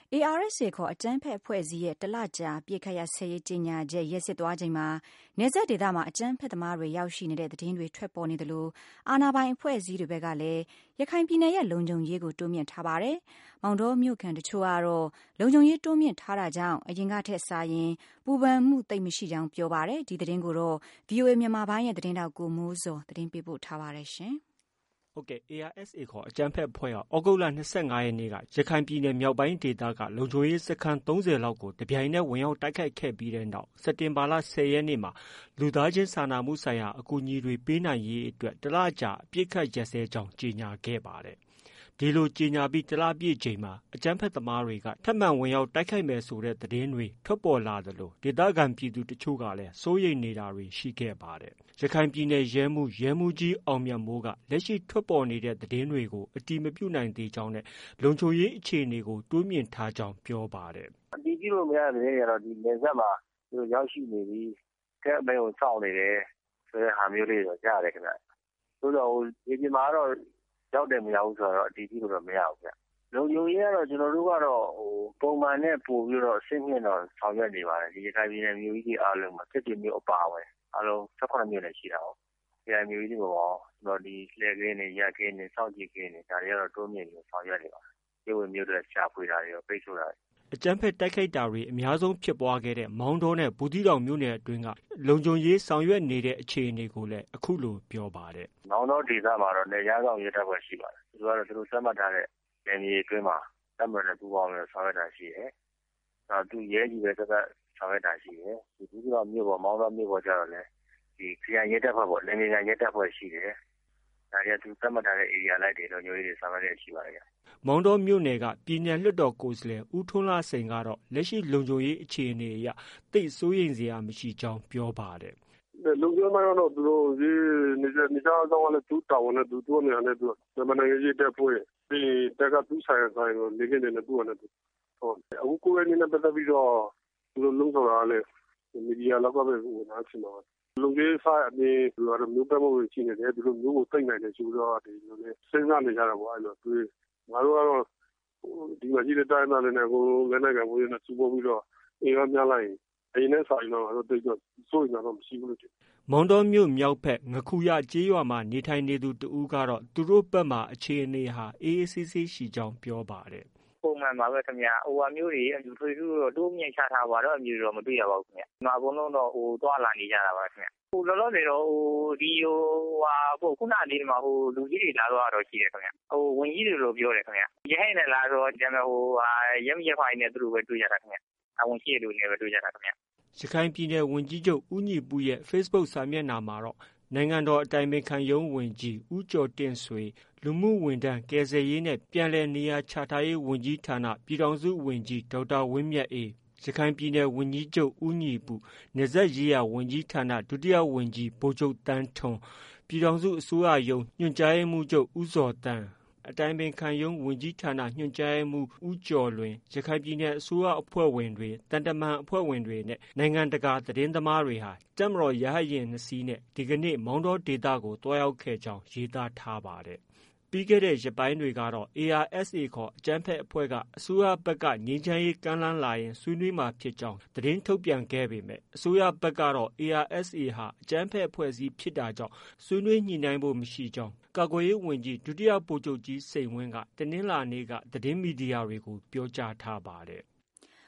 ARSA ခေါ်အကြမ်းဖက်အဖွဲ့အစည်းရဲ့တလကြာပြစ်ခတ်ရဆဲရေးကြေညာချက်ရက်စစ်သွားချိန်မှာနယ်စပ်ဒေသမှာအကြမ်းဖက်သမားတွေရောက်ရှိနေတဲ့သတင်းတွေထွက်ပေါ်နေသလိုအာဏာပိုင်အဖွဲ့အစည်းတွေဘက်ကလည်းရခိုင်ပြည်နယ်ရဲ့လုံခြုံရေးကိုတိုးမြှင့်ထားပါတယ်။မောင်တောမြို့ခံတချို့ကတော့လုံခြုံရေးတိုးမြှင့်ထားတာကြောင့်အရင်ကထက်စာရင်ပူပန်မှုသိပ်မရှိကြောင်းပြောပါတယ်။ဒီသတင်းကိုတော့ VOA မြန်မာပိုင်းရဲ့သတင်းတောက်ကိုမိုးစောသတင်းပေးပို့ထားပါတယ်ရှင်။ ARSA ခေါ်အကြမ်းဖက်အဖွဲ့ဟာဩဂုတ်လ 25 ရက်နေ့ကရခိုင်ပြည်နယ်မြောက်ပိုင်းဒေသကလုံခြုံရေးစခန်း 30 လောက်ကိုတပြိုင်နက်ဝင်ရောက်တိုက်ခိုက်ခဲ့ပြီးတဲ့နောက်စက်တင်ဘာလ 10 ရက်နေ့မှာလူသားချင်းစာနာမှုဆိုင်ရာအကူအညီတွေပေးနိုင်ရေးအတွက်တလကြာအပစ်အခတ်ရပ်စဲကြောင်းကြေညာခဲ့ပါတယ်။ ဒီလိုကြေညာပြီးတလပြည့်ချိန်မှာအကြမ်းဖက်သမားတွေကထပ်မံဝင်ရောက်တိုက်ခိုက်မယ်ဆိုတဲ့သတင်းတွေထွက်ပေါ်လာသလိုဒေသခံပြည်သူတချို့ကလည်းစိုးရိမ်နေတာတွေရှိခဲ့ပါတယ်။ ရခိုင်ပြည်နယ်ရဲမှူးကြီးအောင်မြတ်မိုးကလက်ရှိထွက်ပေါ်နေတဲ့သတင်းတွေကိုအတည်မပြုနိုင်သေးကြောင်းနဲ့လုံခြုံရေးအခြေအနေကိုတိုးမြှင့်ထားကြောင်းပြောပါတယ်။ “အတည်ပြုလို့မရတဲ့သတင်းတွေကတော့ဒီနယ်စပ်မှာသူတို့ရောက်ရှိနေပြီ။ကက်အမိန့်ကိုစောင့်နေတယ်ဆိုတဲ့ဟာမျိုးလေးတော့ကြားရတယ်ခင်ဗျ။သို့တော့မြေပြင်မှာကတော့ရောက်တယ်မရောက်ဘူးဆိုတာတော့အတည်ပြုလို့တော့မရဘူးခင်ဗျ။လုံခြုံရေးကတော့ကျွန်တော်တို့ကတော့ပုံမှန်နဲ့ပို့ပြီးတော့အဆင့်မြင့်တော့ဆောင်ရွက်နေပါတယ်။ဒီရခိုင်ပြည်နယ်မြို့ကြီးတွေအားလုံးမှာစစ်တွေမြို့အပါအဝင်အားလုံး18မြို့နယ်ရှိတာကိုခရိုင်မြို့ကြီးတွေမှာကျွန်တော်ဒီလှည့်ကင်းတွေရပ်ကင်းတွေစောင့်ကြည့်ကင်းတွေဒါတွေကတော့တိုးမြင့်ပြီးဆောင်ရွက်နေပါတယ်။မြို့ဝင်မြို့ထွက်ရှာဖွေတာတွေရောပိတ်ဆို့တာတွေအကြမ်းဖက်တိုက်ခိုက်တာတွေအများဆုံးဖြစ်ပွားခဲ့တဲ့မောင်တောနဲ့ဘူးသီးတောင်မြို့နယ်အတွင်းကလုံခြုံရေးဆောင်ရွက်နေတဲ့အခြေအနေကိုလည်းအခုလိုပြောပါတယ်။မောင်တောဒေသမှာတော့နယ်ခြားစောင့်ရဲတပ်ဖွဲ့ရှိပါတယ်။သူတို့သတ်မှတ်ထားတဲ့နယ်မြေအတွင်းမှာတပ်မတော်နဲ့ပူးပေါင်းပြီးဆောင်ရွက်တာရှိတယ်။နောက်သူရဲကြီးပဲသက်သက်ဆောင်ရွက်တာရှိတယ်။ဒီဘူးသီးတောင်မြို့ပေါ်မောင်တောမြို့ပေါ်ကျတော့လည်းဒီခရိုင်ရဲတပ်ဖွဲ့ပေါ့နယ်မြေခံရဲတပ်ဖွဲ့ရှိတယ်။ဒါတွေကသူသတ်မှတ်ထားတဲ့ဧရိယာလိုက်တွေလုံခြုံရေးတွေဆောင်ရွက်ရရှိပါတယ်။မောင်တောမြို့နယ်ကပြည်နယ်လွှတ်တော်ကိုယ်စားလှယ်ဦးထွန်းလှစိန်ကတော့လက်ရှိလုံခြုံရေးအခြေအနေအရသိပ်စိုးရိမ်စရာမရှိကြောင်းပြောပါတယ်။လုံခြုံရေးပိုင်းကတော့သူတို့နေခြားဆောင်ကလည်းသူတာဝန်နဲ့သူနေရာနဲ့သူမြန်မာနိုင်ငံရေးတပ်ဖွဲ့ပြီးတက်ကသူဆိုင်ကိုနေခဲ့တယ်နဲ့သူကလည်းအခုကိုယ်ရင်းနဲ့ပတ်သက်ပြီးတော့သူတို့လုံးဆောင်တာလည်းမီဒီယာလောက်ကပဲဝင်လာချင်တော့လုံခြုံရေးဆိုင်အပြင်သူကတော့မြို့ပတ်မှုရှိနေတယ်သူတို့မျိုးကိုတိတ်နိုင်တယ်ဆိုတော့ဒီလိုနဲ့စဉ်းစားနေကြတာပေါ့အဲ့လိုသူငါတို့ကတော့ဒီမှာကြီးတဲ့တိုင်းသားတွေနဲ့ကိုလက်နဲ့ကဝေးနေစူပေါ်ပြီးတော့အင်အားများလိုက်ရင်အရင်နဲ့ဆိုင်တော့တော့တိတ်တော့စိုးရိမ်တော့မရှိဘူးလို့မောင်တောမြို့မြောက်ဘက်ငခူရကျေးရွာမှာနေထိုင်နေသူတဦးကတော့သူတို့ဘက်မှာအခြေအနေဟာအေးအေးဆေးဆေးရှိကြောင်းပြောပါတယ်ပုံမှန်ပါပဲခင်ဗျာဟိုဟာမျိုးတွေအမြူထွေထူးတော့တိုးမြင့်ချထားပါတော့အမြူတော့မတွေ့ရပါဘူးခင်ဗျာဒီမှာအကုန်လုံးတော့သွားလာနေကြတာပါခင်ဗျာလောလောဆယ်တော့ဒီခုနလေးမှာလူကြီးတွေလာတော့ရှိတယ်ခင်ဗျဝင်ကြီးတွေလို့ပြောတယ်ခင်ဗျရဟိုင်းနဲ့လာတော့ကျန်ရက်မြက်ဖိုင်နဲ့သူတို့ပဲတွေ့ကြတာခင်ဗျဝင်ရှိလူတွေပဲတွေ့ကြတာခင်ဗျရခိုင်ပြည်နယ်ဝန်ကြီးချုပ်ဦးညီပုရဲ့ Facebook စာမျက်နှာမှာတော့နိုင်ငံတော်အတိုင်ပင်ခံရုံးဝန်ကြီးဦးကျော်တင့်ဆွေလူမှုဝန်ထမ်းကယ်ဆယ်ရေးနဲ့ပြန်လည်နေရာချထားရေးဝန်ကြီးဌာနပြည်ထောင်စုဝန်ကြီးဒေါက်တာဝင်းမြတ်အေးရခိုင်ပြည်နယ်ဝန်ကြီးချုပ်ဦးညီပုနယ်စပ်ရေးရာဝန်ကြီးဌာနဒုတိယဝန်ကြီးဗိုလ်ချုပ်သန်းထွန်းပြည်ထောင်စုအစိုးရရုံးညွှန်ကြားရေးမှူးချုပ်ဦးဇော်သန်းအတိုင်ပင်ခံရုံးဝန်ကြီးဌာနညွှန်ကြားရေးမှူးဦးကျော်လွင်ရခိုင်ပြည်နယ်အစိုးရအဖွဲ့ဝင်တွေသံတမန်အဖွဲ့ဝင်တွေနဲ့နိုင်ငံတကာသတင်းသမားတွေဟာတပ်မတော်ရဟတ်ယာဉ်2စီးနဲ့ဒီကနေ့မောင်တောဒေသကိုတွားရောက်ခဲ့ကြောင်းရေးသားထားပါတယ်ပြီးခဲ့တဲ့ရက်ပိုင်းတွေကတော့ ARSA ခေါ်အကြမ်းဖက်အဖွဲ့ကအစိုးရဘက်ကငြိမ်းချမ်းရေးကမ်းလှမ်းလာရင်ဆွေးနွေးမှာဖြစ်ကြောင်းသတင်းထုတ်ပြန်ခဲ့ပေမဲ့အစိုးရဘက်ကတော့ ARSA ဟာအကြမ်းဖက်အဖွဲ့အစည်းဖြစ်တာကြောင့်ဆွေးနွေးညှိနှိုင်းဖို့မရှိကြောင်းကာကွယ်ရေးဝန်ကြီးဒုတိယဗိုလ်ချုပ်ကြီးစိန်ဝင်းကတနင်္လာနေ့ကသတင်းမီဒီယာတွေကိုပြောကြားထားပါတယ်။